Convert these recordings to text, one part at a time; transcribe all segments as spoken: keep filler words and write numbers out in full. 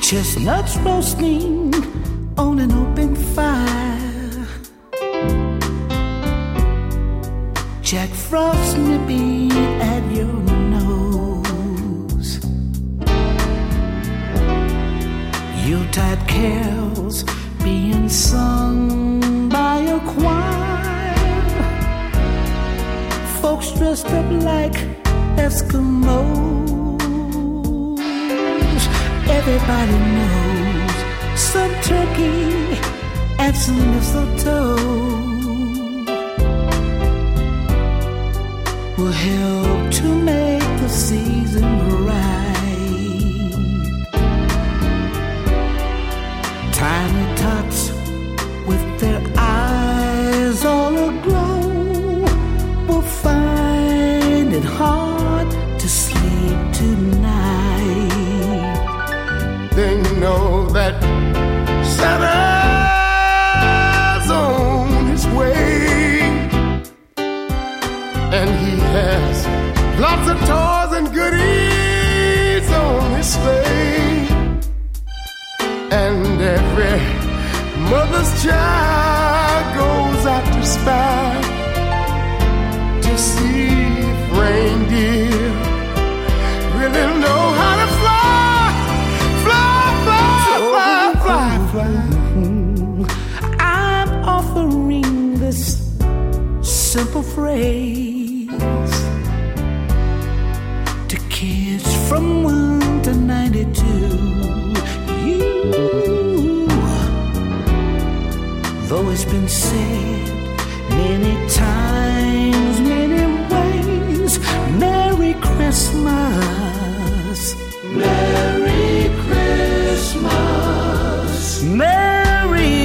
Chestnuts roasting on an open fire, Jack Frost nipping at your nose, Yuletide carols being sung by a choir, folks dressed up like Eskimos. Everybody knows some turkey and some mistletoe will help to make the season bright. Tiny tots with their eyes all aglow will find it hard to sleep tonight. They know that Santa's on his way, and he has lots of toys and goodies on his sleigh. And every mother's child goes out to spy to see if reindeer really know how to fly. I'm offering this simple phrase to kids from one to ninety-two. You, though it's been said many times, many ways, Merry Christmas, Merry Christmas, Merry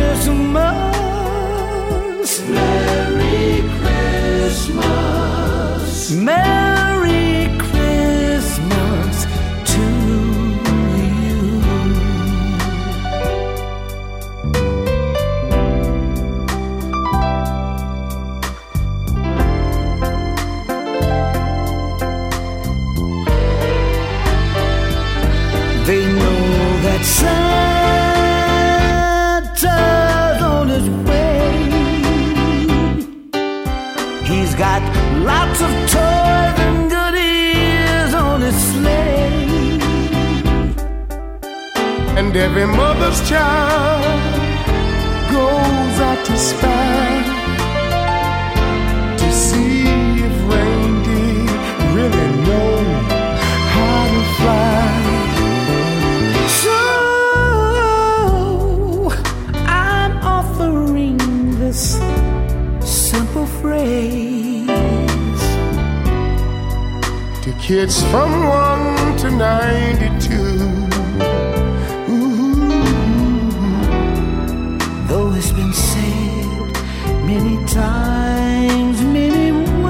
Christmas, Merry Christmas, Merry Christmas to you. They know that Santa's on his way. He's got lots of toys and goodies on his sleigh, and every mother's child goes out to spy to see if reindeer really know how to fly. Simple phrase to kids from one to ninety-two. Ooh. Though it's been said many times, many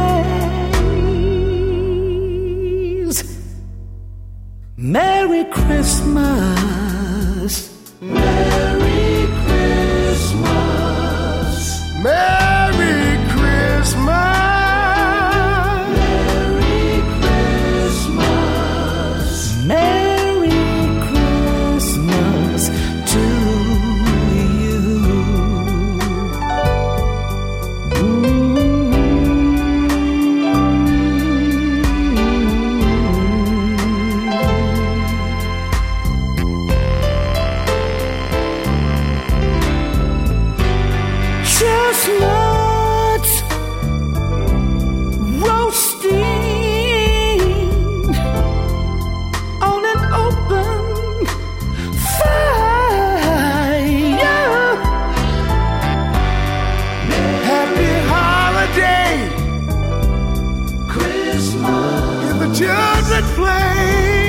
ways, Merry Christmas, Merry Christmas, Merry Christmas, Merry Christmas, Merry Christmas to you. Chestnuts roasting on an open fire. Happy holiday, Christmas, if the children play.